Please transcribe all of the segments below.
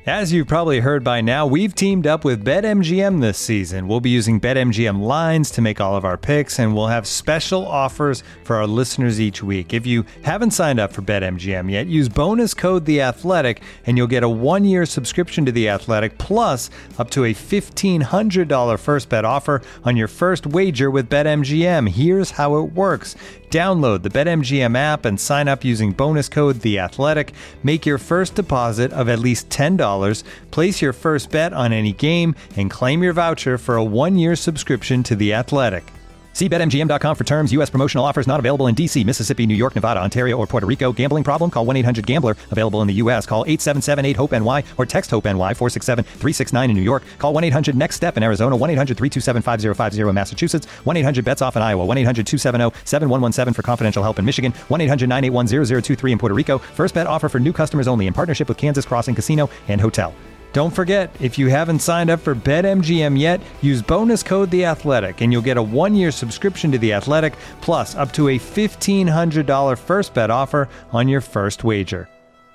As you've probably heard by now, we've teamed up with BetMGM this season. We'll be using BetMGM lines to make all of our picks, and we'll have special offers for our listeners each week. If you haven't signed up for BetMGM yet, use bonus code The Athletic, and you'll get a 1-year subscription to The Athletic, plus up to a $1,500 first bet offer on your first wager with BetMGM. Here's how it works. Download the BetMGM app and sign up using bonus code The Athletic. Make your first deposit of at least $10. Place your first bet on any game and claim your voucher for a 1-year subscription to The Athletic. See BetMGM.com for terms. U.S. promotional offers not available in D.C., Mississippi, New York, Nevada, Ontario, or Puerto Rico. Gambling problem? Call 1-800-GAMBLER. Available in the U.S. Call 877-8-HOPE-NY or text HOPE-NY 467-369 in New York. Call 1-800-NEXT-STEP in Arizona. 1-800-327-5050 in Massachusetts. 1-800-BETS-OFF in Iowa. 1-800-270-7117 for confidential help in Michigan. 1-800-981-0023 in Puerto Rico. First bet offer for new customers only in partnership with Kansas Crossing Casino and Hotel. Don't forget, if you haven't signed up for BetMGM yet, use bonus code The Athletic, and you'll get a 1-year subscription to The Athletic, plus up to a $1,500 first bet offer on your first wager.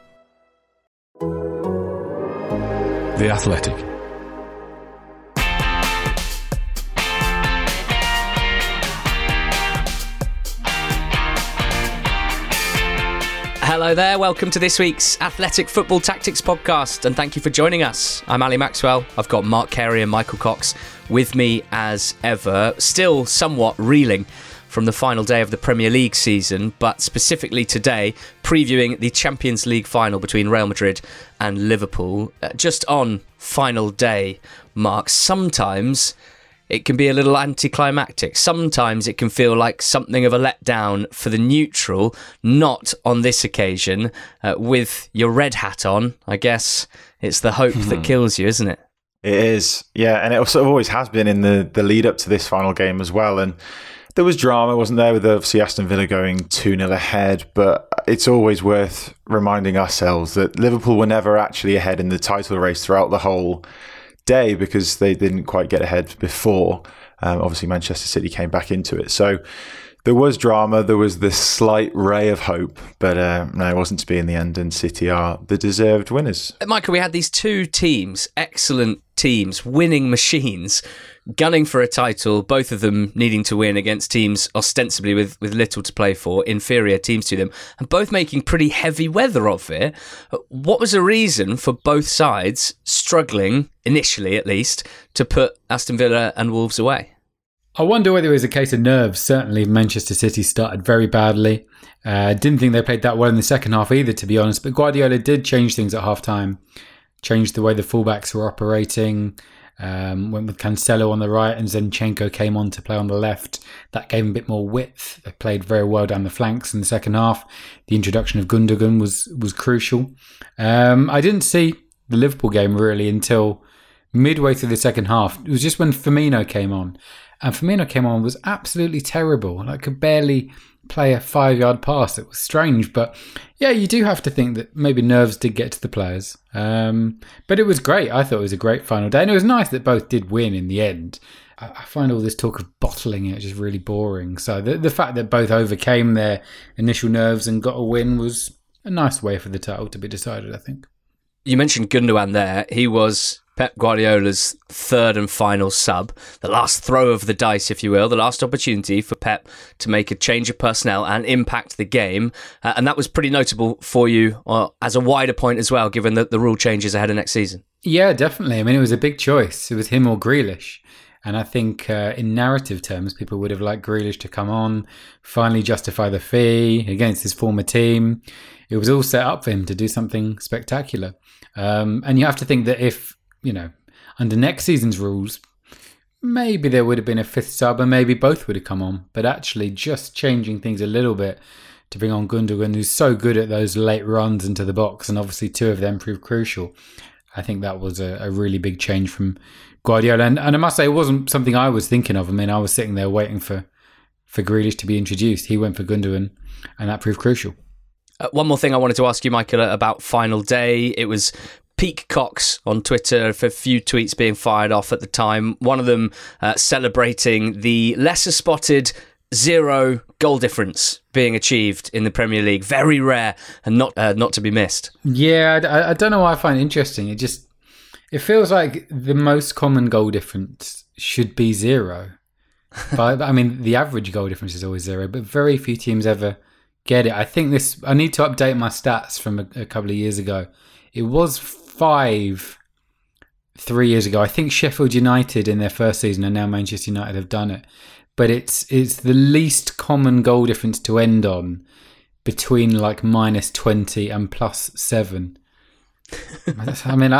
The Athletic. Hello there, welcome to this week's Athletic Football Tactics podcast, and thank you for joining us. I'm Ali Maxwell. I've got Mark Carey and Michael Cox with me as ever, still somewhat reeling from the final day of the Premier League season, but specifically today, previewing the Champions League final between Real Madrid and Liverpool. Just on final day, Mark, sometimes it can be a little anticlimactic. Sometimes it can feel like something of a letdown for the neutral, not on this occasion. With your red hat on, I guess it's the hope that kills you, isn't it? It is, yeah, and it also always has been in the lead up to this final game as well. And there was drama, wasn't there, with obviously Aston Villa going 2-0 ahead, but it's always worth reminding ourselves that Liverpool were never actually ahead in the title race throughout the whole day because they didn't quite get ahead before. Obviously, Manchester City came back into it. So there was drama. There was this slight ray of hope, but no, it wasn't to be in the end, and City are the deserved winners. Michael, we had these two teams, excellent teams, winning machines, gunning for a title, both of them needing to win against teams ostensibly with little to play for, inferior teams to them, and both making pretty heavy weather of it. What was the reason for both sides struggling, initially at least, to put Aston Villa and Wolves away? I wonder whether it was a case of nerves. Certainly Manchester City started very badly. Didn't think they played that well in the second half either, to be honest, but Guardiola did change things at half-time, changed the way the fullbacks were operating, went with Cancelo on the right and Zinchenko came on to play on the left. That gave them a bit more width. They played very well down the flanks in the second half. The introduction of Gundogan was crucial. I didn't see the Liverpool game really until midway through the second half. It was just when Firmino came on. And Firmino came on was absolutely terrible. Like, could barely play a 5-yard pass. It was strange. But yeah, you do have to think that maybe nerves did get to the players. But it was great. I thought it was a great final day. And it was nice that both did win in the end. I find all this talk of bottling it just really boring. So the fact that both overcame their initial nerves and got a win was a nice way for the title to be decided, I think. You mentioned Gundogan there. He was Pep Guardiola's third and final sub, the last throw of the dice, if you will, the last opportunity for Pep to make a change of personnel and impact the game. And that was pretty notable for you as a wider point as well, given the rule changes ahead of next season. Yeah, definitely. I mean, it was a big choice. It was him or Grealish. And I think in narrative terms, people would have liked Grealish to come on, finally justify the fee against his former team. It was all set up for him to do something spectacular. And you have to think that if, under next season's rules, maybe there would have been a fifth sub and maybe both would have come on. But actually just changing things a little bit to bring on Gundogan, who's so good at those late runs into the box, and obviously two of them proved crucial. I think that was a really big change from Guardiola. And I must say, it wasn't something I was thinking of. I mean, I was sitting there waiting for Grealish to be introduced. He went for Gundogan, and that proved crucial. One more thing I wanted to ask you, Michael, about final day. It was Peak Cox on Twitter for a few tweets being fired off at the time. One of them celebrating the lesser spotted 0 goal difference being achieved in the Premier League. Very rare and not to be missed. Yeah, I don't know why I find it interesting. It feels like the most common goal difference should be 0. But I mean, the average goal difference is always 0, but very few teams ever get it. I think I need to update my stats from a couple of years ago. It was 5 3 years ago. I think Sheffield United in their first season, and now Manchester United have done it. But it's the least common goal difference to end on between like -20 and +7. I mean,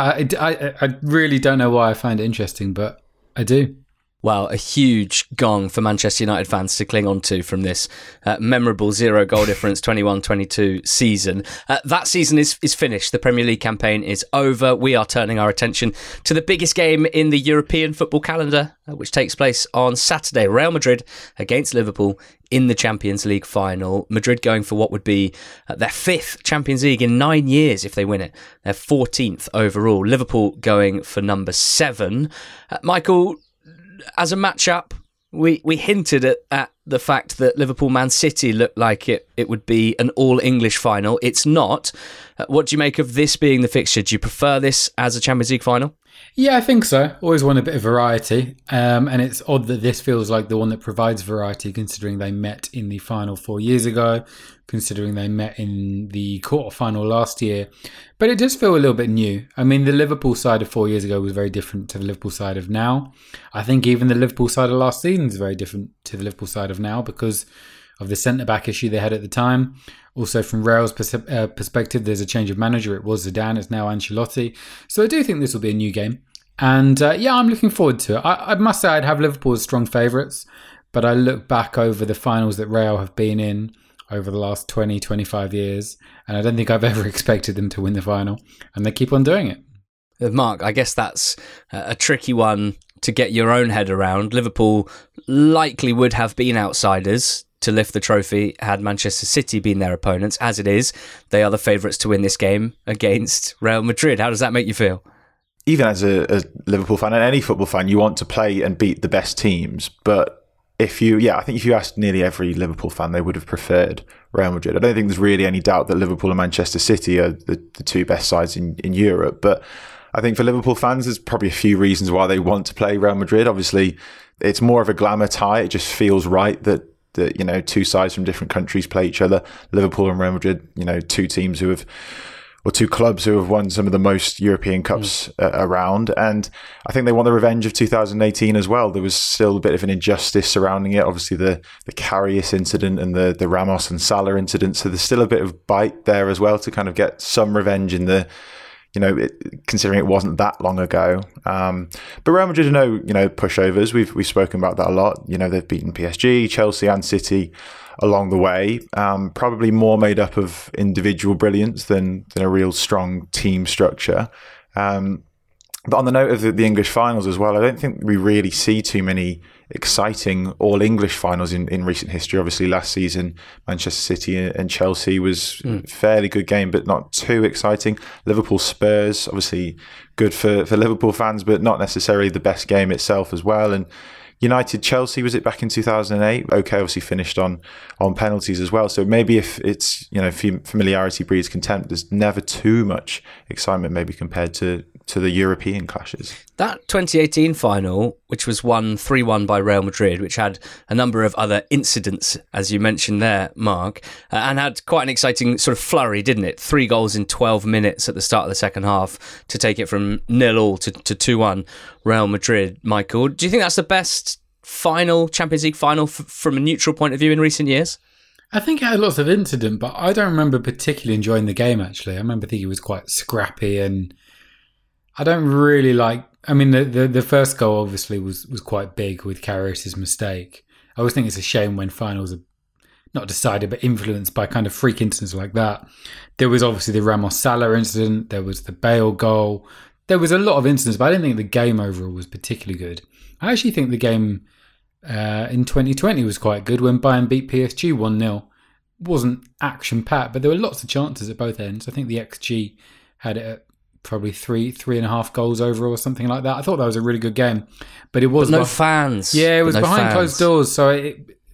I really don't know why I find it interesting, but I do. Well, a huge gong for Manchester United fans to cling on to from this memorable 0 goal difference 21-22 season. That season is finished. The Premier League campaign is over. We are turning our attention to the biggest game in the European football calendar, which takes place on Saturday. Real Madrid against Liverpool in the Champions League final. Madrid going for what would be their 5th Champions League in 9 years if they win it. Their 14th overall. Liverpool going for number 7. Michael, as a matchup, we hinted at the fact that Liverpool-Man City looked like it would be an all-English final. It's not. What do you make of this being the fixture? Do you prefer this as a Champions League final? Yeah, I think so. Always want a bit of variety. And it's odd that this feels like the one that provides variety, considering they met in the final 4 years ago, considering they met in the quarterfinal last year. But it does feel a little bit new. I mean, the Liverpool side of 4 years ago was very different to the Liverpool side of now. I think even the Liverpool side of last season is very different to the Liverpool side of now because of the centre-back issue they had at the time. Also, from Real's perspective, there's a change of manager. It was Zidane, it's now Ancelotti. So I do think this will be a new game. And I'm looking forward to it. I must say I'd have Liverpool as strong favourites, but I look back over the finals that Real have been in over the last 20, 25 years, and I don't think I've ever expected them to win the final, and they keep on doing it. Mark, I guess that's a tricky one to get your own head around. Liverpool likely would have been outsiders to lift the trophy had Manchester City been their opponents. As it is, they are the favourites to win this game against Real Madrid. How does that make you feel? Even as a Liverpool fan and any football fan, you want to play and beat the best teams. But I think if you asked nearly every Liverpool fan, they would have preferred Real Madrid. I don't think there's really any doubt that Liverpool and Manchester City are the two best sides in Europe. But I think for Liverpool fans, there's probably a few reasons why they want to play Real Madrid. Obviously, it's more of a glamour tie. It just feels right that two sides from different countries play each other. Liverpool and Real Madrid, two clubs who have won some of the most European Cups around. And I think they want the revenge of 2018 as well. There was still a bit of an injustice surrounding it. Obviously, the Karius incident and the Ramos and Salah incident. So there's still a bit of bite there as well to kind of get some revenge in the, considering it wasn't that long ago. But Real Madrid are no pushovers. We've spoken about that a lot. They've beaten PSG, Chelsea and City along the way, probably more made up of individual brilliance than a real strong team structure. But on the note of the English finals as well, I don't think we really see too many exciting all-English finals in recent history. Obviously, last season, Manchester City and Chelsea was a fairly good game, but not too exciting. Liverpool-Spurs, obviously good for Liverpool fans, but not necessarily the best game itself as well. And United-Chelsea, was it back in 2008? Okay, obviously finished on penalties as well. So maybe if it's, familiarity breeds contempt, there's never too much excitement maybe compared to the European clashes. That 2018 final, which was won 3-1 by Real Madrid, which had a number of other incidents, as you mentioned there, Mark, and had quite an exciting sort of flurry, didn't it? 3 goals in 12 minutes at the start of the second half to take it from 0-0 to 2-1 Real Madrid. Michael, do you think that's the best final, Champions League final, from a neutral point of view in recent years? I think it had lots of incident, but I don't remember particularly enjoying the game, actually. I remember thinking it was quite scrappy, and I don't really like... I mean, the first goal obviously was quite big with Karius' mistake. I always think it's a shame when finals are not decided, but influenced by kind of freak incidents like that. There was obviously the Ramos Salah incident. There was the Bale goal. There was a lot of incidents, but I didn't think the game overall was particularly good. I actually think the game in 2020 was quite good when Bayern beat PSG 1-0. Wasn't action-packed, but there were lots of chances at both ends. I think the XG had it at probably 3.5 goals over or something like that. I thought that was a really good game, but it was no fans. Yeah, it was behind closed doors, so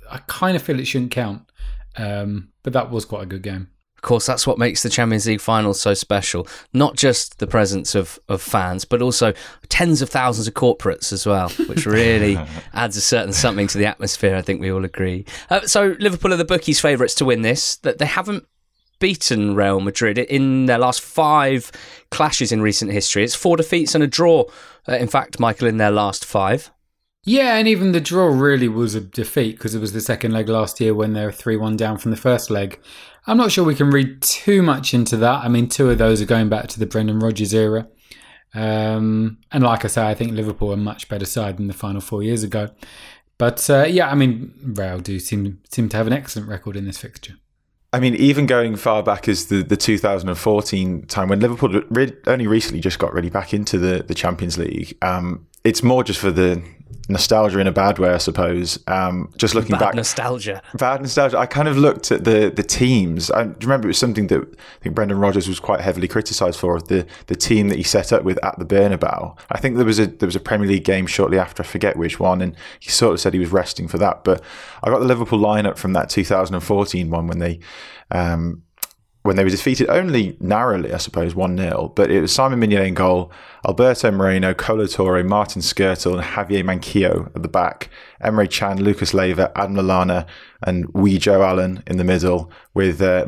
I kind of feel it shouldn't count. But that was quite a good game. Of course, that's what makes the Champions League final so special. Not just the presence of fans, but also tens of thousands of corporates as well, which really adds a certain something to the atmosphere, I think we all agree. So Liverpool are the bookies' favourites to win this. That they haven't beaten Real Madrid in their last 5 clashes in recent history. It's 4 defeats and a draw, in fact, Michael, in their last 5. Yeah, and even the draw really was a defeat because it was the second leg last year when they were 3-1 down from the first leg. I'm not sure we can read too much into that. I mean, 2 of those are going back to the Brendan Rodgers era. And like I say, I think Liverpool are a much better side than the final 4 years ago. But yeah, I mean, Real do seem to have an excellent record in this fixture. I mean, even going far back as the 2014 time when Liverpool only recently just got really back into the Champions League, it's more just for the nostalgia in a bad way, I suppose. Just looking back, bad nostalgia. I kind of looked at the teams. I remember it was something that I think Brendan Rodgers was quite heavily criticised for, the team that he set up with at the Bernabeu. I think there was a Premier League game shortly after, I forget which one, and he sort of said he was resting for that. But I got the Liverpool lineup from that 2014 one when they were defeated only narrowly, I suppose, 1-0. But it was Simon Mignolet in goal, Alberto Moreno, Kolo Touré, Martin Skrtel and Javier Manquillo at the back, Emre Can, Lucas Leiva, Adam Lallana and Joe Allen in the middle with Lazar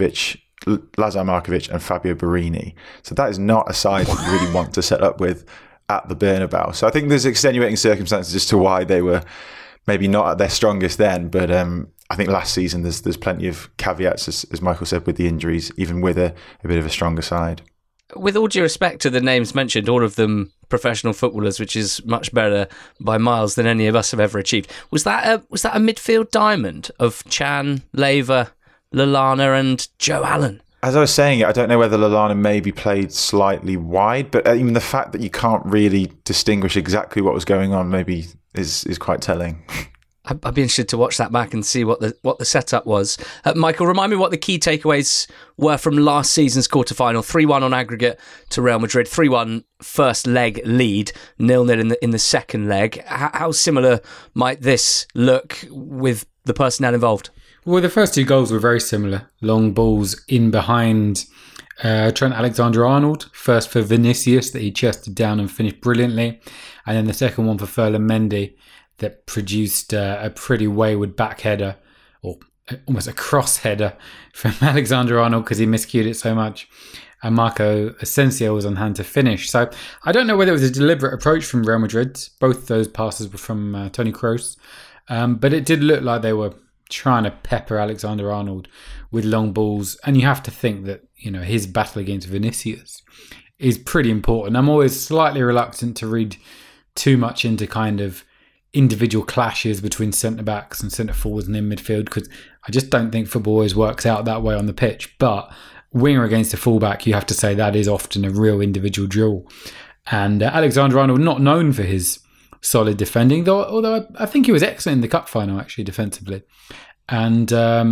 Markovic and Fabio Borini. So that is not a side that you really want to set up with at the Bernabeu. So I think there's extenuating circumstances as to why they were maybe not at their strongest then, but I think last season there's plenty of caveats, as Michael said, with the injuries, even with a bit of a stronger side. With all due respect to the names mentioned, all of them professional footballers, which is much better by miles than any of us have ever achieved. Was that a midfield diamond of Can, Leiva, Lallana and Joe Allen? As I was saying, I don't know whether Lallana maybe played slightly wide, but even the fact that you can't really distinguish exactly what was going on maybe is quite telling. I'd be interested to watch that back and see what the setup was. Michael, remind me what the key takeaways were from last season's quarterfinal. 3-1 on aggregate to Real Madrid. 3-1 first leg lead. 0-0 in the second leg. How similar might this look with the personnel involved? Well, the first 2 goals were very similar. Long balls in behind Trent Alexander-Arnold. First for Vinicius that he chested down and finished brilliantly. And then the second one for Ferland Mendy that produced a pretty wayward back header, or almost a cross header from Alexander-Arnold because he miscued it so much. And Marco Asensio was on hand to finish. So I don't know whether it was a deliberate approach from Real Madrid. Both those passes were from Toni Kroos. But it did look like they were trying to pepper Alexander-Arnold with long balls. And you have to think that, his battle against Vinicius is pretty important. I'm always slightly reluctant to read too much into kind of individual clashes between centre-backs and centre-forwards and in midfield, because I just don't think football always works out that way on the pitch. But winger against a fullback, you have to say that is often a real individual duel. And Alexander-Arnold, not known for his solid defending, although I think he was excellent in the cup final, actually, defensively. And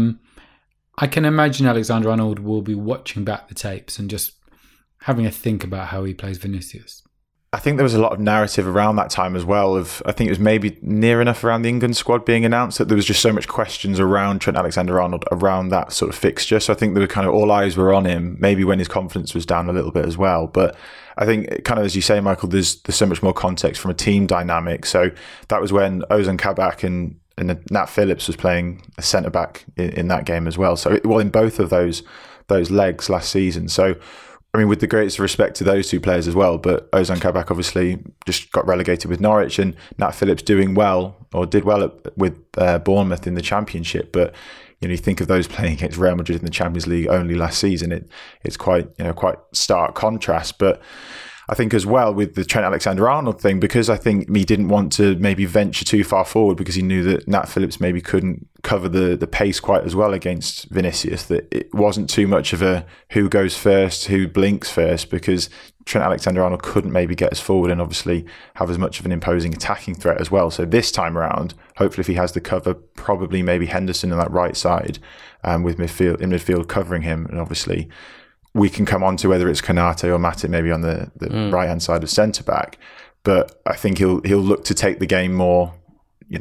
I can imagine Alexander-Arnold will be watching back the tapes and just having a think about how he plays Vinicius. I think there was a lot of narrative around that time as well. I think it was maybe near enough around the England squad being announced that there was just so much questions around Trent Alexander-Arnold around that sort of fixture. So I think there were kind of all eyes were on him, maybe when his confidence was down a little bit as well. But I think kind of as you say, Michael, there's so much more context from a team dynamic. So that was when Ozan Kabak and Nat Phillips was playing a centre-back in that game as well. So in both of those legs last season. So I mean, with the greatest respect to those 2 players as well, but Ozan Kabak obviously just got relegated with Norwich, and Nat Phillips did well with Bournemouth in the Championship. But you think of those playing against Real Madrid in the Champions League only last season. It's quite stark contrast. But I think as well with the Trent Alexander-Arnold thing, because I think he didn't want to maybe venture too far forward because he knew that Nat Phillips maybe couldn't cover the pace quite as well against Vinicius, that it wasn't too much of a who goes first, who blinks first, because Trent Alexander-Arnold couldn't maybe get us forward and obviously have as much of an imposing attacking threat as well. So this time around, hopefully if he has the cover, probably maybe Henderson on that right side with midfield covering him, and obviously we can come on to whether it's Konate or Matip maybe on the right-hand side of centre-back. But I think he'll look to take the game more,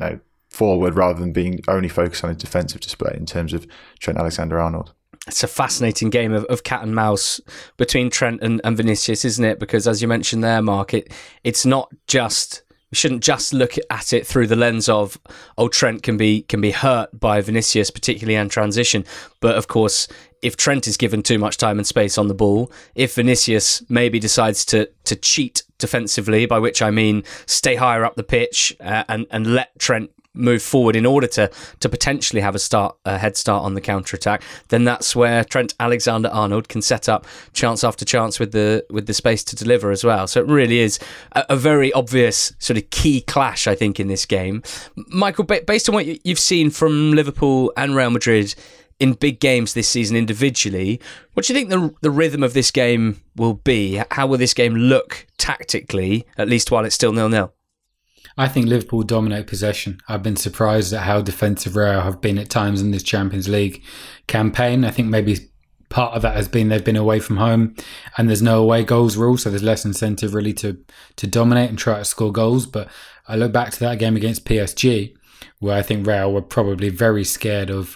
forward rather than being only focused on a defensive display in terms of Trent Alexander-Arnold. It's a fascinating game of cat and mouse between Trent and Vinicius, isn't it? Because as you mentioned there, Mark, it's not just... We shouldn't just look at it through the lens of, Trent can be hurt by Vinicius, particularly in transition. But of course, if Trent is given too much time and space on the ball, if Vinicius maybe decides to cheat defensively, by which I mean stay higher up the pitch and let Trent move forward in order to potentially have a head start on the counter-attack, then that's where Trent Alexander-Arnold can set up chance after chance with the space to deliver as well. So it really is a very obvious sort of key clash, I think, in this game. Michael, based on what you've seen from Liverpool and Real Madrid in big games this season individually, what do you think the rhythm of this game will be? How will this game look tactically, at least while it's still 0-0? I think Liverpool dominate possession. I've been surprised at how defensive Real have been at times in this Champions League campaign. I think maybe part of that has been they've been away from home and there's no away goals rule, so there's less incentive really to dominate and try to score goals. But I look back to that game against PSG, where I think Real were probably very scared of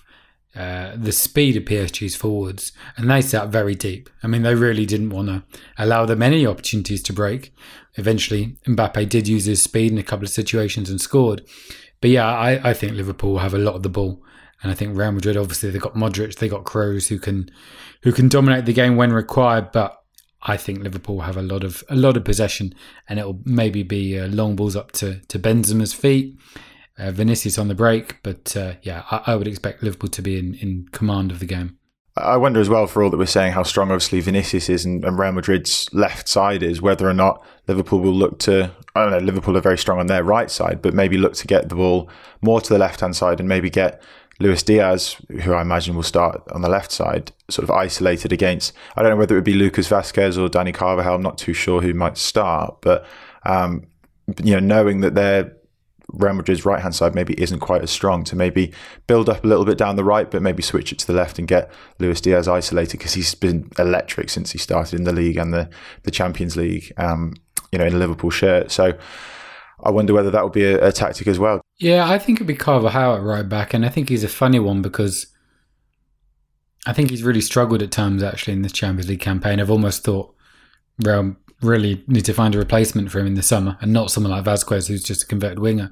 the speed of PSG's forwards, and they sat very deep. I mean, they really didn't want to allow them any opportunities to break. Eventually, Mbappe did use his speed in a couple of situations and scored. But yeah, I think Liverpool have a lot of the ball, and I think Real Madrid, obviously, they've got Modric, they got Kroos who can dominate the game when required. But I think Liverpool have a lot of possession, and it'll maybe be long balls up to Benzema's feet. Vinicius on the break, but I would expect Liverpool to be in command of the game. I wonder as well, for all that we're saying, how strong obviously Vinicius is and Real Madrid's left side is, whether or not Liverpool will look to, I don't know, Liverpool are very strong on their right side, but maybe look to get the ball more to the left-hand side and maybe get Luis Diaz, who I imagine will start on the left side, sort of isolated against, I don't know whether it would be Lucas Vazquez or Dani Carvajal, I'm not too sure who might start, but knowing that they're Real Madrid's right-hand side maybe isn't quite as strong, to maybe build up a little bit down the right, but maybe switch it to the left and get Luis Diaz isolated, because he's been electric since he started in the league and the Champions League, in a Liverpool shirt. So I wonder whether that would be a tactic as well. Yeah, I think it'd be Carvajal at right back, and I think he's a funny one because I think he's really struggled at times actually in this Champions League campaign. I've almost thought Real really need to find a replacement for him in the summer, and not someone like Vazquez, who's just a converted winger.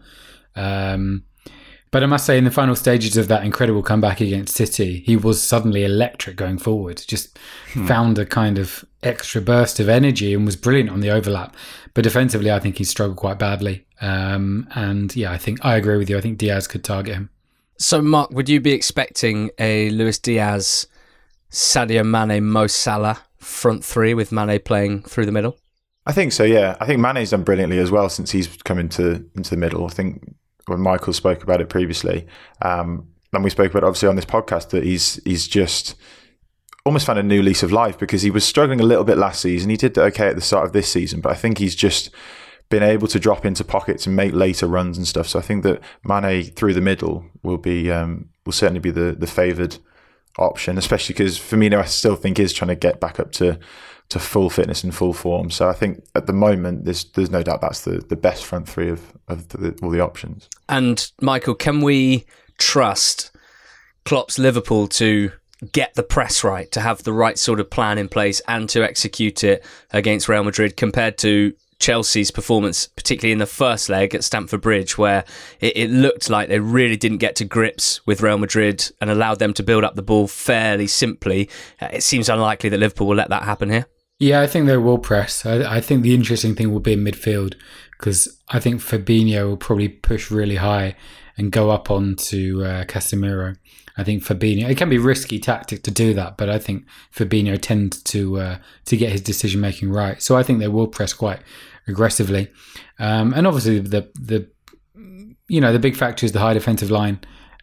But I must say, in the final stages of that incredible comeback against City, he was suddenly electric going forward. Just found a kind of extra burst of energy and was brilliant on the overlap. But defensively, I think he struggled quite badly. I think I agree with you. I think Diaz could target him. So, Mark, would you be expecting a Luis Diaz, Sadio Mane, Mo Salah front three with Mane playing through the middle? I think so, yeah. I think Mane's done brilliantly as well since he's come into the middle. I think when Michael spoke about it previously, and we spoke about it obviously on this podcast, that he's just almost found a new lease of life, because he was struggling a little bit last season. He did okay at the start of this season, but I think he's just been able to drop into pockets and make later runs and stuff. So I think that Mane through the middle will certainly be the favoured option, especially because Firmino, I still think, is trying to get back up to full fitness and full form. So I think at the moment there's no doubt that's the best front three of all the options. And Michael, can we trust Klopp's Liverpool to get the press right, to have the right sort of plan in place and to execute it against Real Madrid, compared to Chelsea's performance, particularly in the first leg at Stamford Bridge, where it looked like they really didn't get to grips with Real Madrid and allowed them to build up the ball fairly simply? It seems unlikely that Liverpool will let that happen here. Yeah, I think they will press. I think the interesting thing will be in midfield, because I think Fabinho will probably push really high and go up onto Casemiro. I think Fabinho, it can be a risky tactic to do that, but I think Fabinho tends to get his decision making right. So I think they will press quite aggressively, and obviously the big factor is the high defensive line,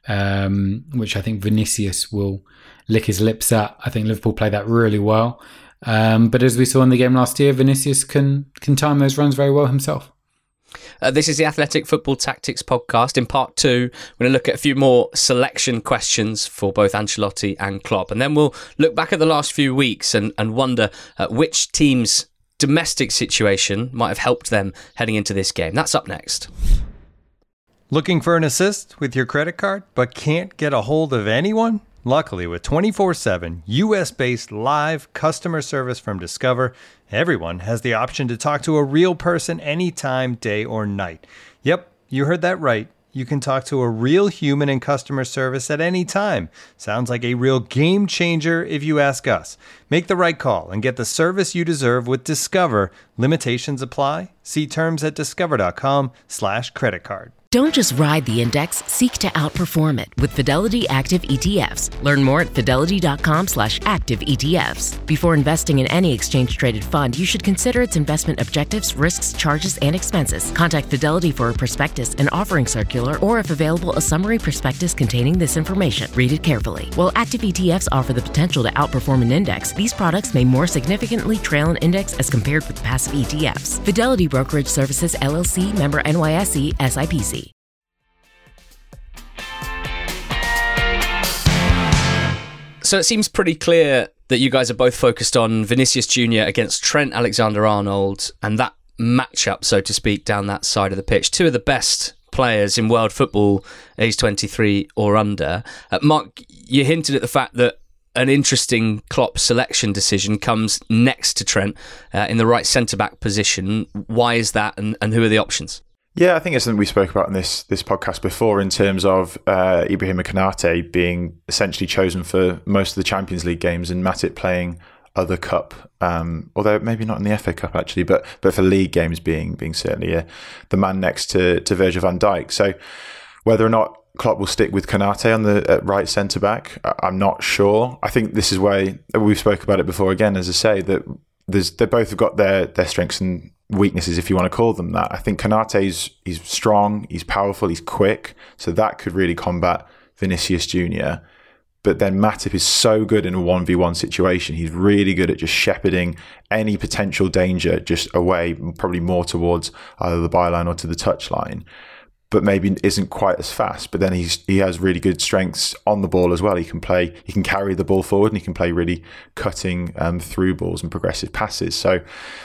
which I think Vinicius will lick his lips at. I think Liverpool play that really well. But as we saw in the game last year, Vinicius can time those runs very well himself. This is the Athletic Football Tactics podcast. In part 2, we're going to look at a few more selection questions for both Ancelotti and Klopp. And then we'll look back at the last few weeks and wonder which team's domestic situation might have helped them heading into this game. That's up next. Looking for an assist with your credit card, but can't get a hold of anyone? Luckily, with 24/7 US-based live customer service from Discover, everyone has the option to talk to a real person anytime, day or night. Yep, you heard that right. You can talk to a real human in customer service at any time. Sounds like a real game changer if you ask us. Make the right call and get the service you deserve with Discover. Limitations apply. See terms at discover.com/creditcard. Don't just ride the index, seek to outperform it with Fidelity Active ETFs. Learn more at fidelity.com/active ETFs. Before investing in any exchange-traded fund, you should consider its investment objectives, risks, charges, and expenses. Contact Fidelity for a prospectus, an offering circular, or if available, a summary prospectus containing this information. Read it carefully. While active ETFs offer the potential to outperform an index, these products may more significantly trail an index as compared with passive ETFs. Fidelity Brokerage Services, LLC, member NYSE, SIPC. So it seems pretty clear that you guys are both focused on Vinicius Jr. against Trent Alexander-Arnold and that matchup, so to speak, down that side of the pitch. Two of the best players in world football, age 23 or under. Mark, you hinted at the fact that an interesting Klopp selection decision comes next to Trent in the right centre-back position. Why is that, and who are the options? Yeah, I think it's something we spoke about in this podcast before in terms of Ibrahima Konate being essentially chosen for most of the Champions League games and Matip playing other cup, although maybe not in the FA Cup actually, but for league games being certainly the man next to Virgil van Dijk. So whether or not Klopp will stick with Konate on the right centre back, I'm not sure. I think this is why we've spoke about it before again, as I say, that they both have got their strengths and weaknesses, if you want to call them that. I think Konate's he's strong, he's powerful, he's quick, so that could really combat Vinicius Jr. But then Matip is so good in a 1v1 situation. He's really good at just shepherding any potential danger just away, probably more towards either the byline or to the touchline, but maybe isn't quite as fast. But then he has really good strengths on the ball as well. He can carry the ball forward, and he can play really cutting through balls and progressive passes. So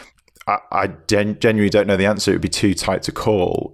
I genuinely don't know the answer. It would be too tight to call.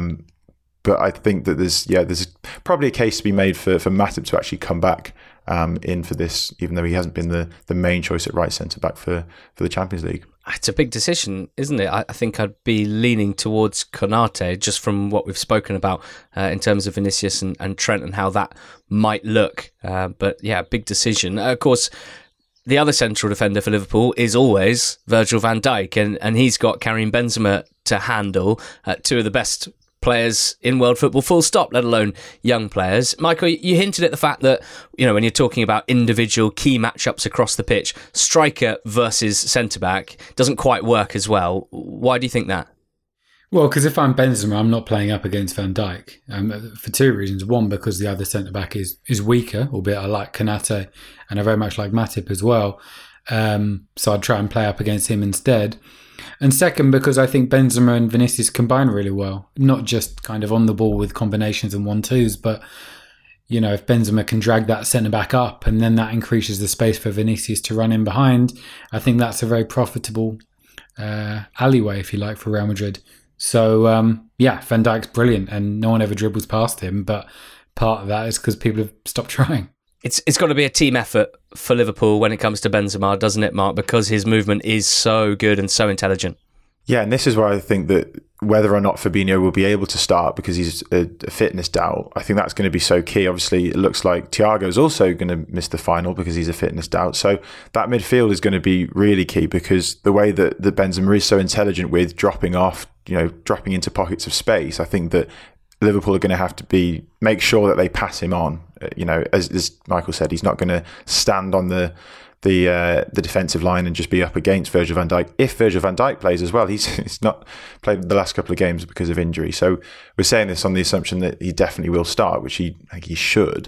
But I think that there's probably a case to be made for Matip to actually come back in for this, even though he hasn't been the main choice at right centre-back for the Champions League. It's a big decision, isn't it? I think I'd be leaning towards Konate, just from what we've spoken about in terms of Vinicius and Trent and how that might look. But yeah, big decision. Of course, the other central defender for Liverpool is always Virgil van Dijk, and he's got Karim Benzema to handle, two of the best players in world football, full stop, let alone young players. Michael, you hinted at the fact that, when you're talking about individual key matchups across the pitch, striker versus centre-back doesn't quite work as well. Why do you think that? Well, because if I'm Benzema, I'm not playing up against Van Dijk for two reasons. One, because the other centre-back is weaker, albeit I like Konate and I very much like Matip as well. So I'd try and play up against him instead. And second, because I think Benzema and Vinicius combine really well, not just kind of on the ball with combinations and 1-2s, but if Benzema can drag that centre-back up and then that increases the space for Vinicius to run in behind, I think that's a very profitable alleyway, if you like, for Real Madrid. So, Van Dijk's brilliant and no one ever dribbles past him, but part of that is because people have stopped trying. It's got to be a team effort for Liverpool when it comes to Benzema, doesn't it, Mark? Because his movement is so good and so intelligent. Yeah, and this is where I think that whether or not Fabinho will be able to start because he's a fitness doubt, I think that's going to be so key. Obviously, it looks like Thiago is also going to miss the final because he's a fitness doubt. So that midfield is going to be really key because the way that Benzema is so intelligent with dropping off, dropping into pockets of space, I think that Liverpool are going to have to make sure that they pass him on. As Michael said, he's not going to stand on the defensive line and just be up against Virgil van Dijk. If Virgil van Dijk plays as well, he's not played the last couple of games because of injury. So we're saying this on the assumption that he definitely will start, which I think he should.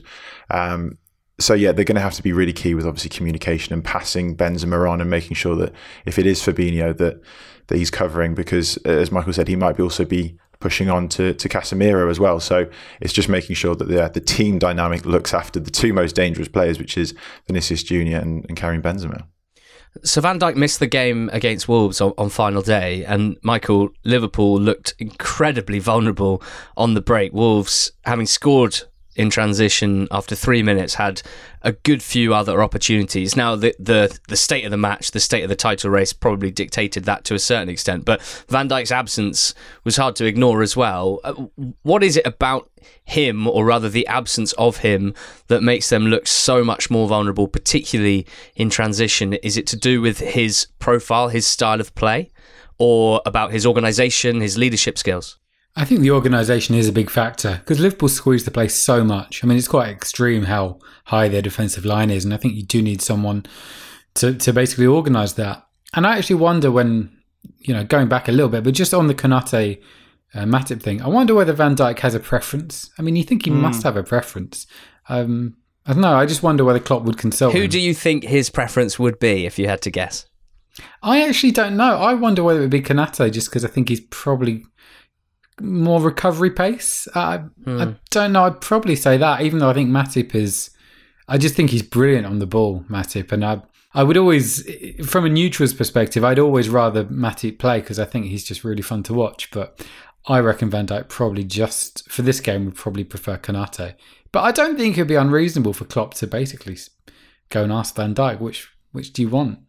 So yeah, they're going to have to be really key with obviously communication and passing Benzema on and making sure that if it is Fabinho that he's covering, because as Michael said, he might also be pushing on to Casemiro as well. So it's just making sure that the team dynamic looks after the two most dangerous players, which is Vinicius Jr. and Karim Benzema. So Van Dijk missed the game against Wolves on final day, and Michael, Liverpool looked incredibly vulnerable on the break. Wolves, having scored in transition after 3 minutes, had a good few other opportunities. Now, the state of the match, the state of the title race probably dictated that to a certain extent, but Van Dijk's absence was hard to ignore as well. What is it about him, or rather the absence of him, that makes them look so much more vulnerable, particularly in transition? Is it to do with his profile, his style of play, or about his organisation, his leadership skills? I think the organisation is a big factor because Liverpool squeeze the place so much. I mean, it's quite extreme how high their defensive line is, and I think you do need someone to basically organise that. And I actually wonder when, going back a little bit, but just on the Konate Matip thing, I wonder whether Van Dijk has a preference. I mean, you think he must have a preference. I don't know. I just wonder whether Klopp would consult him. Who do you think his preference would be if you had to guess? I actually don't know. I wonder whether it would be Konate, just because I think he's probably more recovery pace. I don't know. I'd probably say that, even though I think Matip is... I just think he's brilliant on the ball, Matip. And I would always, from a neutral's perspective, I'd always rather Matip play because I think he's just really fun to watch. But I reckon Van Dijk probably just, for this game, would probably prefer Konate. But I don't think it would be unreasonable for Klopp to basically go and ask Van Dijk, which do you want?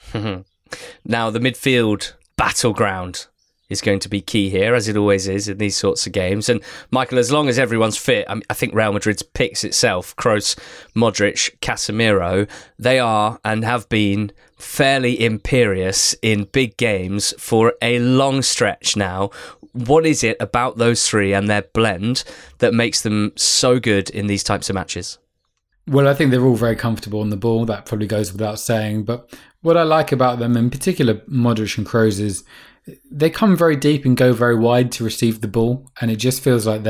Now, the midfield battleground is going to be key here, as it always is in these sorts of games. And Michael, as long as everyone's fit, I think Real Madrid's picks itself, Kroos, Modric, Casemiro, they are and have been fairly imperious in big games for a long stretch now. What is it about those three and their blend that makes them so good in these types of matches? Well, I think they're all very comfortable on the ball. That probably goes without saying. But what I like about them, in particular Modric and Kroos, is they come very deep and go very wide to receive the ball. And it just feels like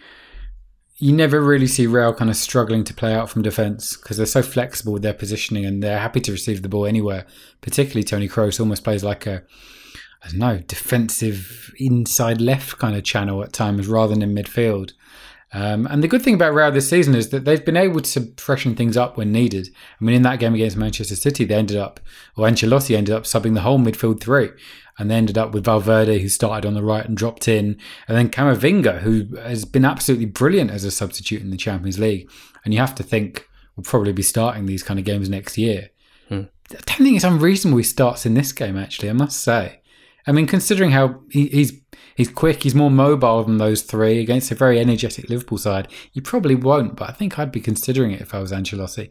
you never really see Real kind of struggling to play out from defence because they're so flexible with their positioning and they're happy to receive the ball anywhere. Particularly Toni Kroos almost plays like a, I don't know, defensive inside left kind of channel at times rather than in midfield. And the good thing about Real this season is that they've been able to freshen things up when needed. I mean, in that game against Manchester City, Ancelotti ended up subbing the whole midfield three. And they ended up with Valverde, who started on the right and dropped in. And then Camavinga, who has been absolutely brilliant as a substitute in the Champions League. And you have to think will probably be starting these kind of games next year. I don't think it's unreasonable he starts in this game, actually, I must say. I mean, considering how he's quick, he's more mobile than those three against a very energetic Liverpool side. You probably won't, but I think I'd be considering it if I was Ancelotti.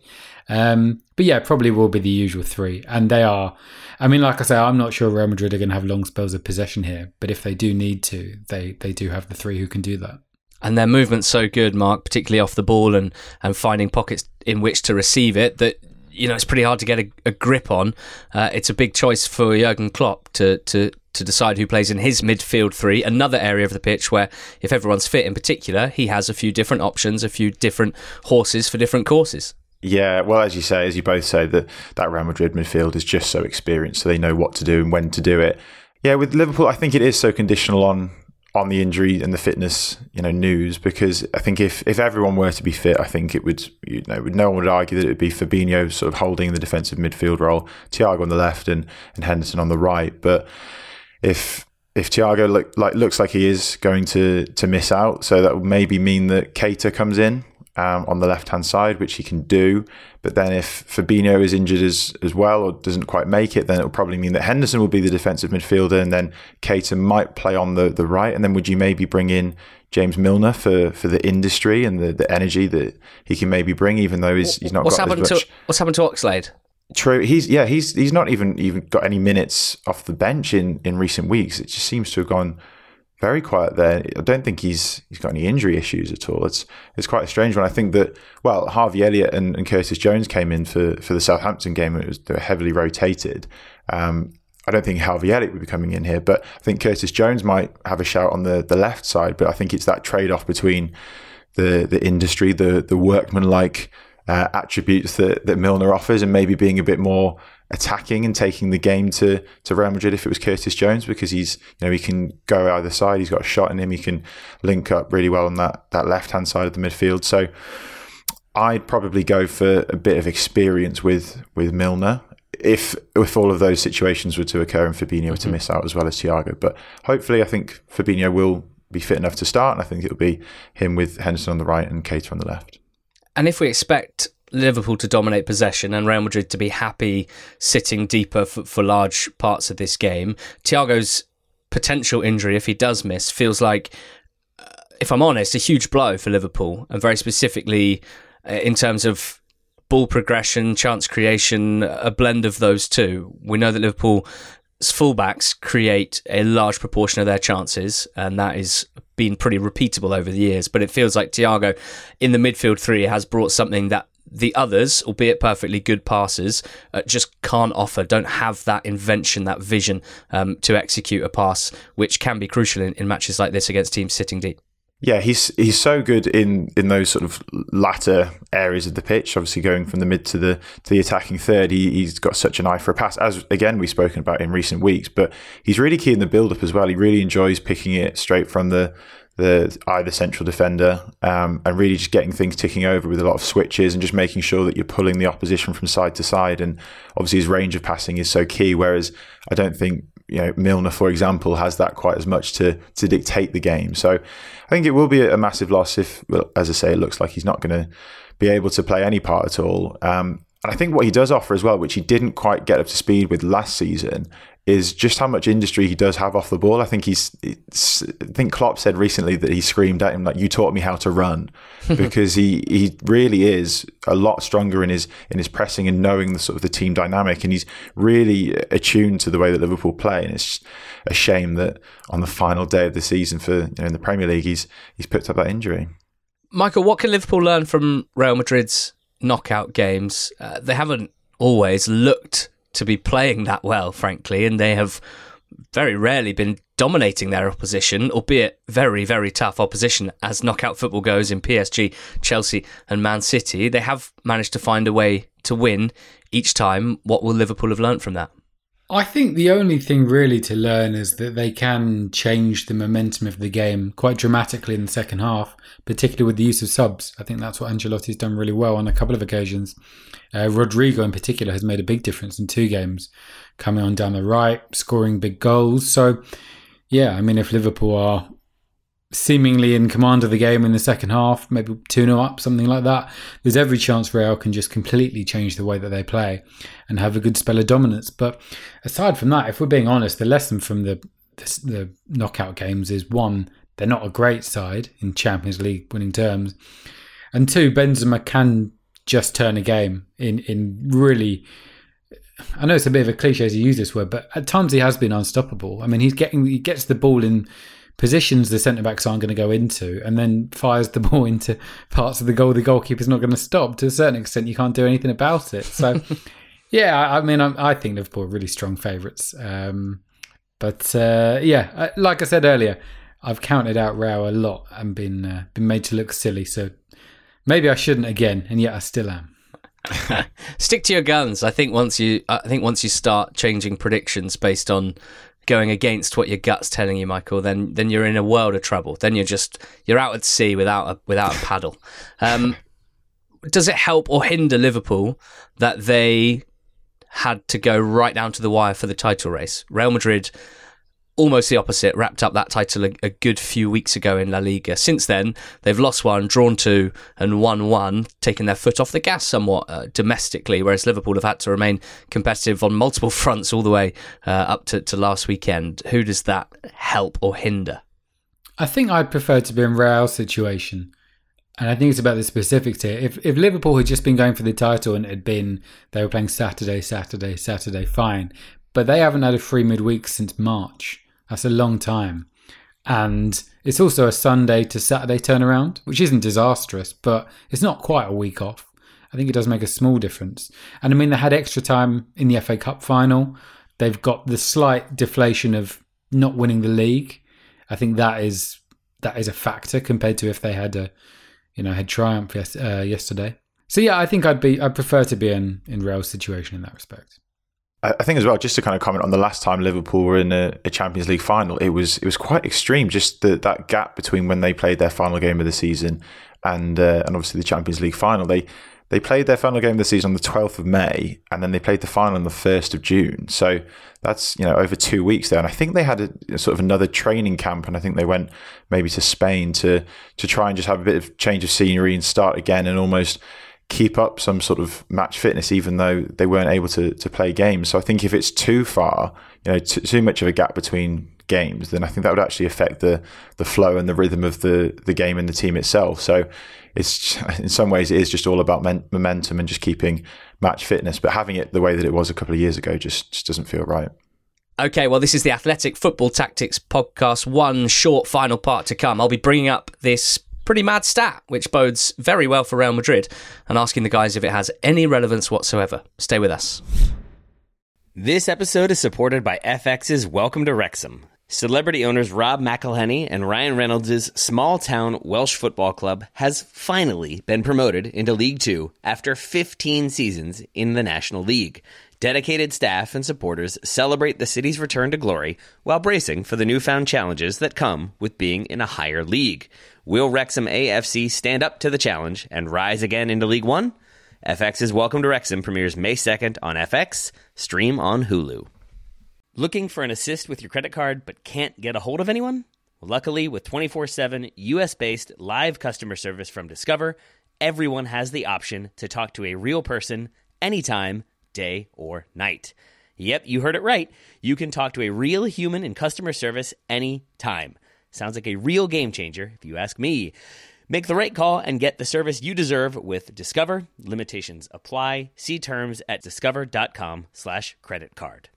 But yeah, probably will be the usual three. And they are, I mean, like I say, I'm not sure Real Madrid are going to have long spells of possession here, but if they do need to, they do have the three who can do that. And their movement's so good, Mark, particularly off the ball and finding pockets in which to receive it, that it's pretty hard to get a grip on. It's a big choice for Jurgen Klopp to decide who plays in his midfield three, another area of the pitch where, if everyone's fit in particular, he has a few different options, a few different horses for different courses. Yeah, well, as you both say, that Real Madrid midfield is just so experienced, so they know what to do and when to do it. Yeah, with Liverpool, I think it is so conditional on the injury and the fitness, news, because I think if everyone were to be fit, I think it would, no one would argue that it would be Fabinho sort of holding the defensive midfield role, Thiago on the left and Henderson on the right. But if Thiago looks like he is going to miss out, so that would maybe mean that Keita comes in on the left-hand side, which he can do. But then if Fabinho is injured as well or doesn't quite make it, then it will probably mean that Henderson will be the defensive midfielder and then Keita might play on the right. And then would you maybe bring in James Milner for the industry and the energy that he can maybe bring, even though he's not got as much... What's happened to Oxlade? True. He's not even got any minutes off the bench in recent weeks. It just seems to have gone very quiet there. I don't think he's got any injury issues at all. It's quite a strange one. I think that, well, Harvey Elliott and Curtis Jones came in for the Southampton game. They were heavily rotated. I don't think Harvey Elliott would be coming in here, but I think Curtis Jones might have a shout on the left side. But I think it's that trade-off between the industry, the workman-like attributes that Milner offers, and maybe being a bit more attacking and taking the game to Real Madrid if it was Curtis Jones, because he's, he can go either side. He's got a shot in him. He can link up really well on that left-hand side of the midfield. So I'd probably go for a bit of experience with Milner. if all of those situations were to occur and Fabinho were to miss out as well as Thiago. But hopefully, I think Fabinho will be fit enough to start, and I think it'll be him with Henderson on the right and Keita on the left. And if we expect Liverpool to dominate possession and Real Madrid to be happy sitting deeper for large parts of this game, Thiago's potential injury, if he does miss, feels like, if I'm honest, a huge blow for Liverpool, and very specifically in terms of ball progression, chance creation, a blend of those two. We know that Liverpool's fullbacks create a large proportion of their chances, and that is been pretty repeatable over the years. But it feels like Thiago in the midfield three has brought something that the others, albeit perfectly good passers, just can't offer, don't have that invention, that vision to execute a pass, which can be crucial in matches like this against teams sitting deep. Yeah, he's so good in those sort of latter areas of the pitch, obviously going from the mid to the attacking third. He's got such an eye for a pass, as again we've spoken about in recent weeks, but he's really key in the build-up as well. He really enjoys picking it straight from the either central defender and really just getting things ticking over with a lot of switches and just making sure that you're pulling the opposition from side to side. And obviously his range of passing is so key, whereas I don't think Milner, for example, has that quite as much to dictate the game. So I think it will be a massive loss if, well, as I say, it looks like he's not going to be able to play any part at all. And I think what he does offer as well, which he didn't quite get up to speed with last season, is just how much industry he does have off the ball. I think Klopp said recently that he screamed at him like, "You taught me how to run," because he really is a lot stronger in his pressing and knowing the sort of the team dynamic, and he's really attuned to the way that Liverpool play. And it's a shame that on the final day of the season for in the Premier League he's picked up that injury. Michael, what can Liverpool learn from Real Madrid's knockout games? They haven't always looked to be playing that well, frankly, and they have very rarely been dominating their opposition, albeit very, very tough opposition as knockout football goes in PSG, Chelsea and Man City. They have managed to find a way to win each time. What will Liverpool have learnt from that? I think the only thing really to learn is that they can change the momentum of the game quite dramatically in the second half, particularly with the use of subs. I think that's what Ancelotti's done really well on a couple of occasions. Rodrigo in particular has made a big difference in 2 games, coming on down the right, scoring big goals. So, yeah, I mean, if Liverpool are seemingly in command of the game in the second half, maybe 2-0 up, something like that, there's every chance Real can just completely change the way that they play and have a good spell of dominance. But aside from that, if we're being honest, the lesson from the knockout games is, 1, they're not a great side in Champions League winning terms, and 2, Benzema can just turn a game in really, I know it's a bit of a cliche to use this word, but at times he has been unstoppable. I mean, he gets the ball in positions the centre-backs aren't going to go into, and then fires the ball into parts of the goal the goalkeeper's not going to stop. To a certain extent, you can't do anything about it. So, yeah, I mean, I think Liverpool are really strong favourites. Like I said earlier, I've counted out Real a lot and been made to look silly. So maybe I shouldn't again, and yet I still am. Stick to your guns. I think once you start changing predictions based on going against what your gut's telling you, Michael, then you're in a world of trouble. Then you're out at sea without a paddle. Does it help or hinder Liverpool that they had to go right down to the wire for the title race? Real Madrid, almost the opposite, wrapped up that title a good few weeks ago in La Liga. Since then, they've lost 1, drawn 2 and won 1, taking their foot off the gas somewhat domestically, whereas Liverpool have had to remain competitive on multiple fronts all the way up to last weekend. Who does that help or hinder? I think I'd prefer to be in Real's situation. And I think it's about the specifics here. If Liverpool had just been going for the title and it had been, they were playing Saturday, fine. But they haven't had a free midweek since March. That's a long time. And it's also a Sunday to Saturday turnaround, which isn't disastrous, but it's not quite a week off. I think it does make a small difference. And I mean, they had extra time in the FA Cup final. They've got the slight deflation of not winning the league. I think that is a factor compared to if they had had triumph yesterday. So yeah, I think I'd prefer to be in Real's situation in that respect. I think as well, just to kind of comment on the last time Liverpool were in a Champions League final, it was quite extreme. Just that gap between when they played their final game of the season and obviously the Champions League final. They they played their final game of the season on the 12th of May, and then they played the final on the 1st of June. So that's, over 2 weeks there. And I think they had a sort of another training camp, and I think they went maybe to Spain to try and just have a bit of change of scenery and start again and almost keep up some sort of match fitness, even though they weren't able to play games. So I think if it's too far, too much of a gap between games, then I think that would actually affect the flow and the rhythm of the game and the team itself. So it's, in some ways, it is just all about momentum and just keeping match fitness. But having it the way that it was a couple of years ago just doesn't feel right. Okay, well, this is the Athletic Football Tactics podcast. One short final part to come. I'll be bringing up this pretty mad stat, which bodes very well for Real Madrid, and asking the guys if it has any relevance whatsoever. Stay with us. This episode is supported by FX's Welcome to Wrexham. Celebrity owners Rob McElhenney and Ryan Reynolds' small-town Welsh football club has finally been promoted into League Two after 15 seasons in the National League. Dedicated staff and supporters celebrate the city's return to glory while bracing for the newfound challenges that come with being in a higher league. Will Wrexham AFC stand up to the challenge and rise again into League One? FX's Welcome to Wrexham premieres May 2nd on FX, stream on Hulu. Looking for an assist with your credit card but can't get a hold of anyone? Luckily, with 24/7 US-based live customer service from Discover, everyone has the option to talk to a real person anytime, day or night. Yep, you heard it right. You can talk to a real human in customer service anytime. Sounds like a real game changer, if you ask me. Make the right call and get the service you deserve with Discover. Limitations apply. See terms at discover.com/creditcard.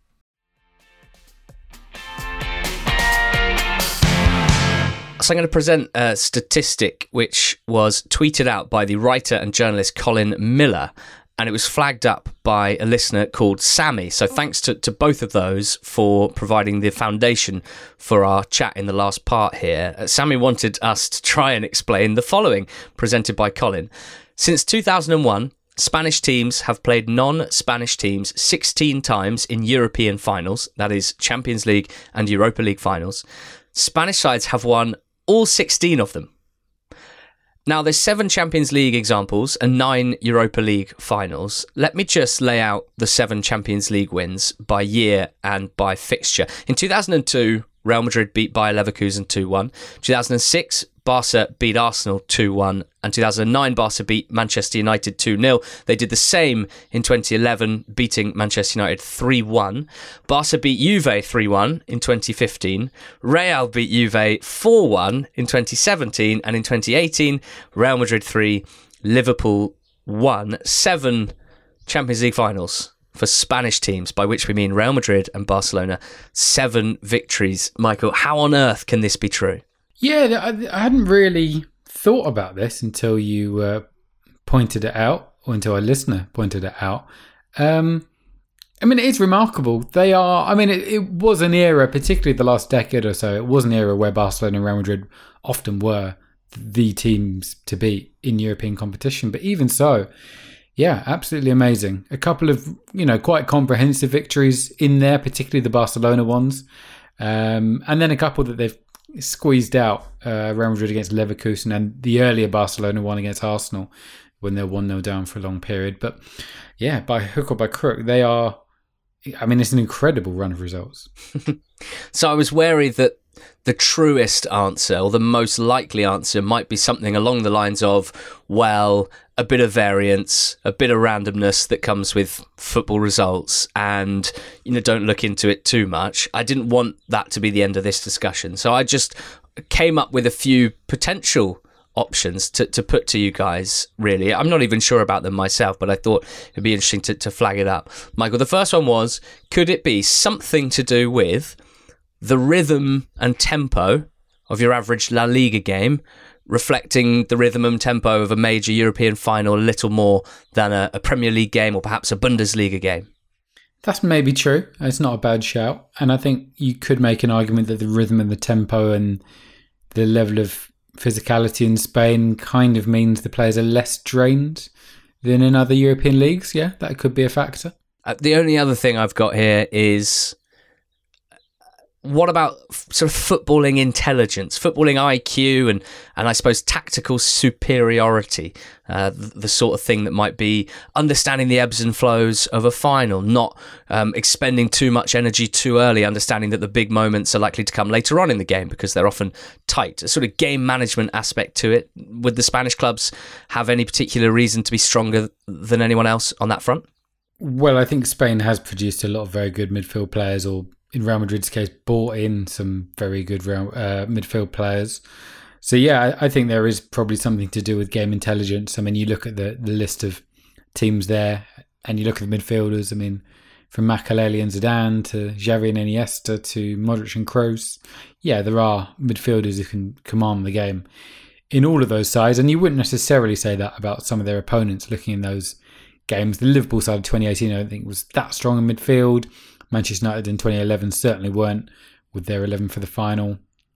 So I'm going to present a statistic which was tweeted out by the writer and journalist Colin Miller, and it was flagged up by a listener called Sammy. So thanks to both of those for providing the foundation for our chat in the last part here. Sammy wanted us to try and explain the following, presented by Colin. Since 2001, Spanish teams have played non-Spanish teams 16 times in European finals, that is Champions League and Europa League finals. Spanish sides have won all 16 of them. Now, there's 7 Champions League examples and 9 Europa League finals. Let me just lay out the 7 Champions League wins by year and by fixture. In 2002, Real Madrid beat Bayer Leverkusen 2-1. 2006, Barca beat Arsenal 2-1. And 2009, Barca beat Manchester United 2-0. They did the same in 2011, beating Manchester United 3-1. Barca beat Juve 3-1 in 2015. Real beat Juve 4-1 in 2017. And in 2018, Real Madrid 3, Liverpool 1. 7 Champions League finals for Spanish teams, by which we mean Real Madrid and Barcelona. 7 victories. Michael, how on earth can this be true? Yeah, I hadn't really thought about this until you pointed it out, or until a listener pointed it out. It is remarkable. They are, it was an era, particularly the last decade or so, it was an era where Barcelona and Real Madrid often were the teams to beat in European competition. But even so, yeah, absolutely amazing. A couple of, quite comprehensive victories in there, particularly the Barcelona ones. And then a couple that they've squeezed out, Real Madrid against Leverkusen and the earlier Barcelona one against Arsenal when they're 1-0 down for a long period. But yeah, by hook or by crook, they are, it's an incredible run of results. So I was wary that the truest answer, or the most likely answer, might be something along the lines of, well, a bit of variance, a bit of randomness that comes with football results, and don't look into it too much. I didn't want that to be the end of this discussion, so I just came up with a few potential options to put to you guys, really. I'm not even sure about them myself, but I thought it'd be interesting to flag it up. Michael, the first one was, could it be something to do with the rhythm and tempo of your average La Liga game, reflecting the rhythm and tempo of a major European final a little more than a Premier League game or perhaps a Bundesliga game? That's maybe true. It's not a bad shout. And I think you could make an argument that the rhythm and the tempo and the level of physicality in Spain kind of means the players are less drained than in other European leagues. Yeah, that could be a factor. The only other thing I've got here is what about sort of footballing intelligence, footballing IQ, and I suppose tactical superiority, the sort of thing that might be understanding the ebbs and flows of a final, not expending too much energy too early, understanding that the big moments are likely to come later on in the game because they're often tight. A sort of game management aspect to it. Would the Spanish clubs have any particular reason to be stronger than anyone else on that front? Well, I think Spain has produced a lot of very good midfield players, or in Real Madrid's case, bought in some very good midfield players. So yeah, I think there is probably something to do with game intelligence. I mean, you look at the list of teams there, and you look at the midfielders. I mean, from Makelele and Zidane to Xavi and Iniesta to Modric and Kroos. Yeah, there are midfielders who can command the game in all of those sides, and you wouldn't necessarily say that about some of their opponents looking in those games. The Liverpool side of 2018, I don't think, was that strong in midfield. Manchester United in 2011 certainly weren't, with their 11 for the final.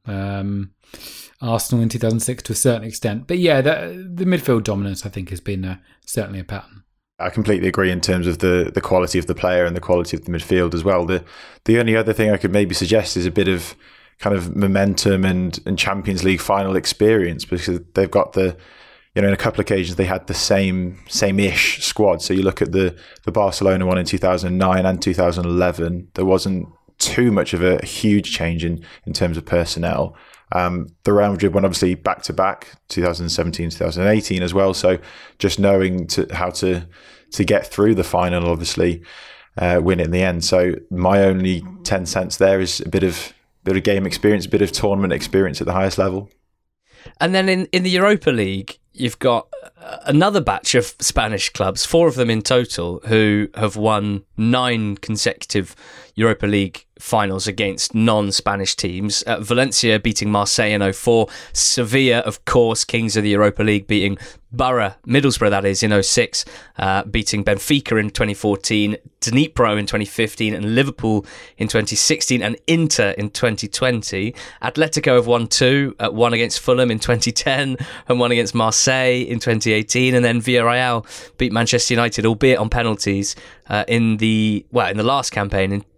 Arsenal in 2006 to a certain extent. But yeah, the midfield dominance, I think, has been certainly a pattern. I completely agree in terms of the quality of the player and the quality of the midfield as well. The only other thing I could maybe suggest is a bit of kind of momentum and Champions League final experience, because they've got in a couple of occasions they had the same-ish squad. So you look at the Barcelona one in 2009 and 2011, there wasn't too much of a huge change in terms of personnel. The Real Madrid one, obviously back-to-back, 2017, 2018 as well. So just knowing how to get through the final, obviously win it in the end. So my only 10 cents there is a bit of game experience, a bit of tournament experience at the highest level. And then in the Europa League, you've got another batch of Spanish clubs, 4 of them in total, who have won 9 consecutive Europa League finals against non-Spanish teams. Valencia beating Marseille in 2004. Sevilla, of course, kings of the Europa League, beating Middlesbrough, that is, in 2006, beating Benfica in 2014, Dnipro in 2015, and Liverpool in 2016, and Inter in 2020. Atletico have won 2, one against Fulham in 2010, and one against Marseille in 2018, and then Villarreal beat Manchester United, albeit on penalties, in the last campaign in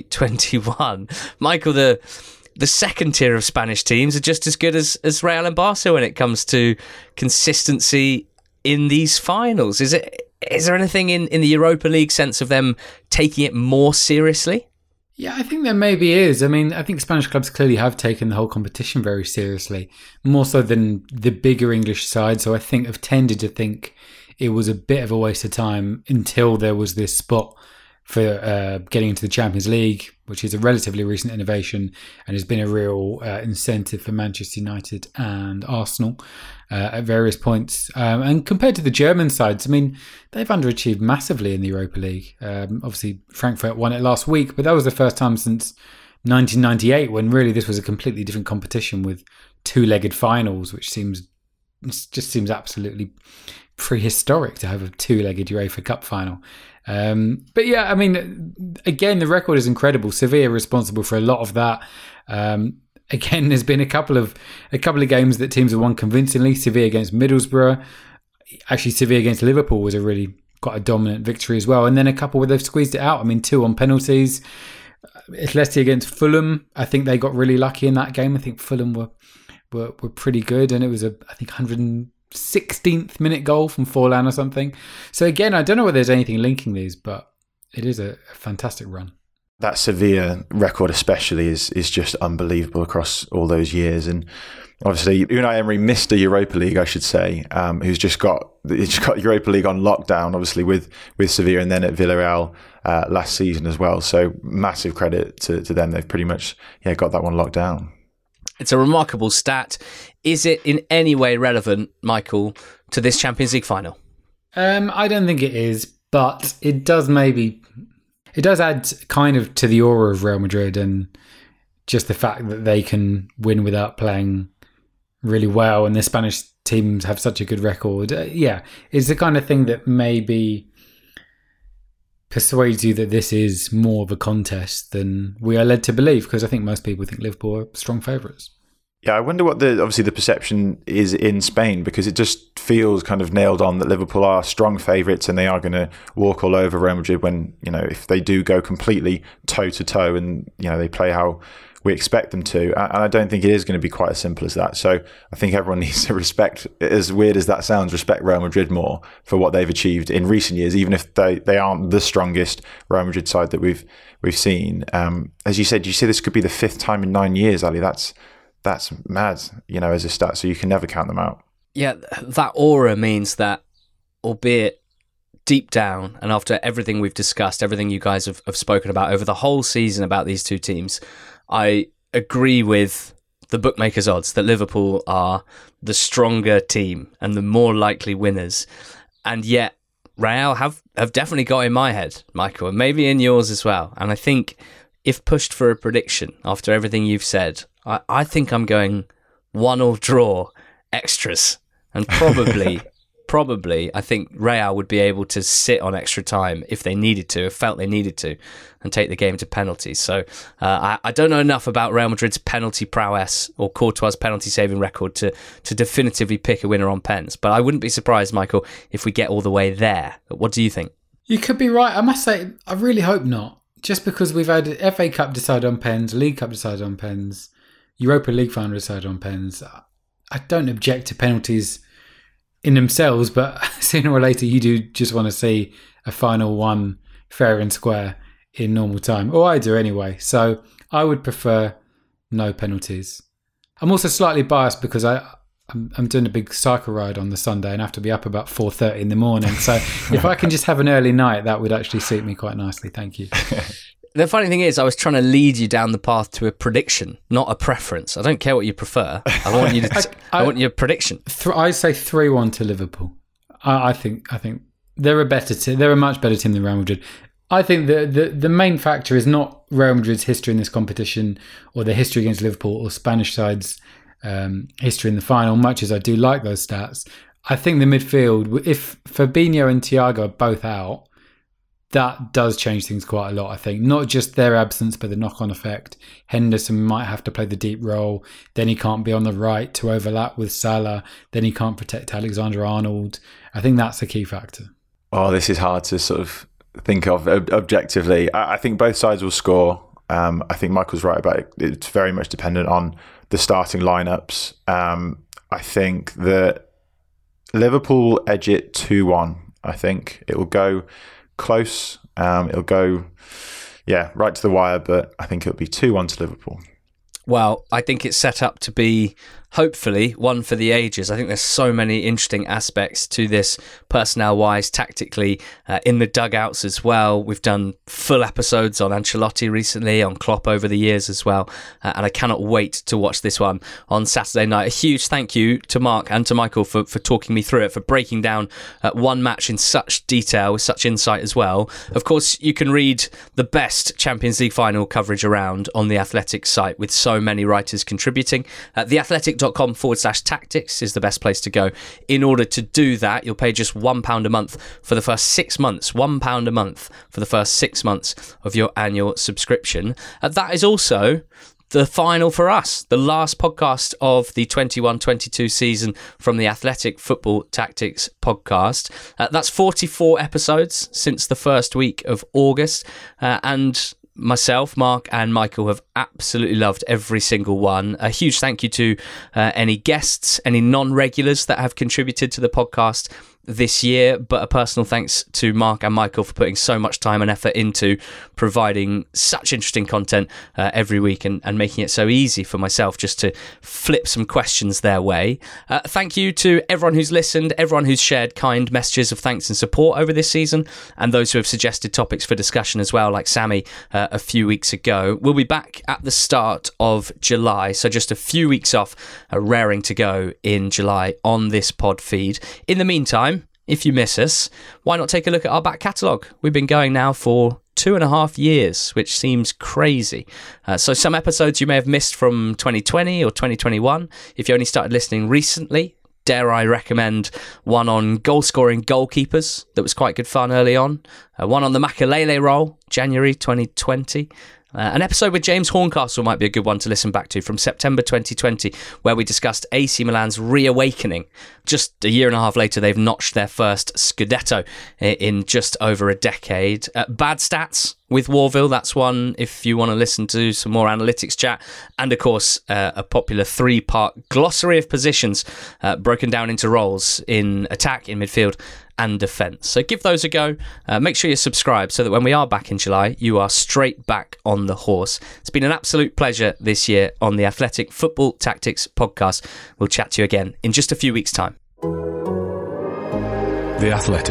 2021. Michael, the second tier of Spanish teams are just as good as Real and Barca when it comes to consistency in these finals. Is there anything in the Europa League sense of them taking it more seriously? Yeah, I think there maybe is. I mean, I think Spanish clubs clearly have taken the whole competition very seriously, more so than the bigger English side. So I think I've tended to think it was a bit of a waste of time until there was this spot for getting into the Champions League, which is a relatively recent innovation and has been a real incentive for Manchester United and Arsenal at various points. And compared to the German sides, I mean, they've underachieved massively in the Europa League. Obviously, Frankfurt won it last week, but that was the first time since 1998 when really this was a completely different competition with 2-legged finals, which seems absolutely prehistoric to have a 2-legged UEFA Cup final. But yeah, I mean, again, the record is incredible. Sevilla responsible for a lot of that. Again, there's been a couple of games that teams have won convincingly. Sevilla against Middlesbrough. Actually, Sevilla against Liverpool was quite a dominant victory as well. And then a couple where they've squeezed it out. I mean, 2 on penalties. Atleti against Fulham. I think they got really lucky in that game. I think Fulham were pretty good, and it was 116th minute goal from Forlan or something. So again, I don't know whether there's anything linking these, but it is a fantastic run. That Sevilla record especially is just unbelievable across all those years. And obviously Unai Emery missed the Europa League, I should say, who's just got Europa League on lockdown, obviously with Sevilla, and then at Villarreal last season as well. So massive credit to them. They've pretty much got that one locked down. It's a remarkable stat. Is it in any way relevant, Michael, to this Champions League final? I don't think it is, but it does add kind of to the aura of Real Madrid, and just the fact that they can win without playing really well, and the Spanish teams have such a good record. It's the kind of thing that maybe persuades you that this is more of a contest than we are led to believe, because I think most people think Liverpool are strong favourites. Yeah, I wonder what the perception is in Spain, because it just feels kind of nailed on that Liverpool are strong favourites and they are going to walk all over Real Madrid when, if they do go completely toe to toe and, they play how we expect them to. And I don't think it is going to be quite as simple as that. So I think everyone needs to respect, as weird as that sounds, respect Real Madrid more for what they've achieved in recent years, even if they aren't the strongest Real Madrid side that we've seen. As you said, you see this could be the 5th time in 9 years, Ali. That's mad, as a stat. So you can never count them out. Yeah, that aura means that, albeit deep down, and after everything we've discussed, everything you guys have spoken about over the whole season about these two teams, I agree with the bookmakers' odds that Liverpool are the stronger team and the more likely winners. And yet, Real have definitely got in my head, Michael, and maybe in yours as well. And I think if pushed for a prediction after everything you've said, I think I'm going 1-1 draw extras. And probably, I think Real would be able to sit on extra time if they needed to, if felt they needed to, and take the game to penalties. So I don't know enough about Real Madrid's penalty prowess or Courtois' penalty saving record to definitively pick a winner on pens. But I wouldn't be surprised, Michael, if we get all the way there. What do you think? You could be right. I must say, I really hope not. Just because we've had FA Cup decided on pens, League Cup decided on pens, Europa League final decided on pens. I don't object to penalties in themselves, but sooner or later you do just want to see a final one fair and square in normal time. Or I do anyway. So I would prefer no penalties. I'm also slightly biased because I'm doing a big cycle ride on the Sunday and have to be up about 4:30 in the morning. So if I can just have an early night, that would actually suit me quite nicely. Thank you. The funny thing is, I was trying to lead you down the path to a prediction, not a preference. I don't care what you prefer. I want you to. I want your prediction. I say 3-1 to Liverpool. I think they're a better team. They're a much better team than Real Madrid. I think the main factor is not Real Madrid's history in this competition or their history against Liverpool or Spanish sides' history in the final. Much as I do like those stats, I think the midfield, if Fabinho and Thiago are both out, that does change things quite a lot, I think. Not just their absence, but the knock-on effect. Henderson might have to play the deep role. Then he can't be on the right to overlap with Salah. Then he can't protect Alexander-Arnold. I think that's a key factor. Oh, this is hard to sort of think of objectively. I think both sides will score. I think Michael's right about it. It's very much dependent on the starting lineups. I think that Liverpool edge it 2-1. I think it will go close. It'll go, right to the wire, but I think it'll be 2-1 to Liverpool. Well, I think it's set up to be, hopefully, one for the ages. I think there's so many interesting aspects to this, personnel-wise, tactically, in the dugouts as well. We've done full episodes on Ancelotti recently, on Klopp over the years as well, and I cannot wait to watch this one on Saturday night. A huge thank you to Mark and to Michael for talking me through it, for breaking down one match in such detail, with such insight as well. Of course, you can read the best Champions League final coverage around on the Athletic site, with so many writers contributing. theathletic.com/tactics is the best place to go. In order to do that, you'll pay just £1 a month for the first 6 months. £1 a month for the first 6 months of your annual subscription. That is also the final for us, the last podcast of the 21-22 season from the Athletic Football Tactics podcast. That's 44 episodes since the first week of August, and myself, Mark and Michael have absolutely loved every single one. A huge thank you to any guests, any non-regulars that have contributed to the podcast this year, but a personal thanks to Mark and Michael for putting so much time and effort into providing such interesting content every week and making it so easy for myself just to flip some questions their way. Thank you to everyone who's listened, everyone who's shared kind messages of thanks and support over this season, and those who have suggested topics for discussion as well, like Sammy a few weeks ago. We'll be back at the start of July, so just a few weeks off, raring to go in July on this pod feed. In the meantime, if you miss us, why not take a look at our back catalogue? We've been going now for 2.5 years, which seems crazy. So some episodes you may have missed from 2020 or 2021. If you only started listening recently, dare I recommend one on goal-scoring goalkeepers that was quite good fun early on. One on the Makelele role, January 2020. An episode with James Horncastle might be a good one to listen back to from September 2020, where we discussed AC Milan's reawakening. Just a year and a half later, they've notched their first Scudetto in just over a decade. Bad stats with Warville, that's one if you want to listen to some more analytics chat. And of course, a popular 3-part glossary of positions broken down into roles in attack, in midfield and defence. So give those a go. Make sure you subscribe so that when we are back in July, you are straight back on the horse. It's been an absolute pleasure this year on the Athletic Football Tactics podcast. We'll chat to you again in just a few weeks' time. The Athletic.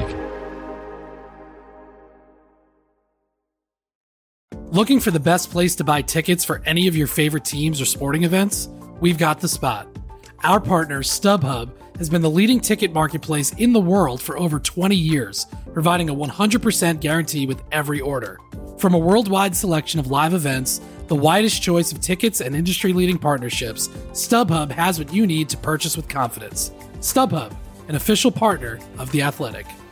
Looking for the best place to buy tickets for any of your favorite teams or sporting events? We've got the spot. Our partner, StubHub, has been the leading ticket marketplace in the world for over 20 years, providing a 100% guarantee with every order. From a worldwide selection of live events, the widest choice of tickets and industry-leading partnerships, StubHub has what you need to purchase with confidence. StubHub, an official partner of The Athletic.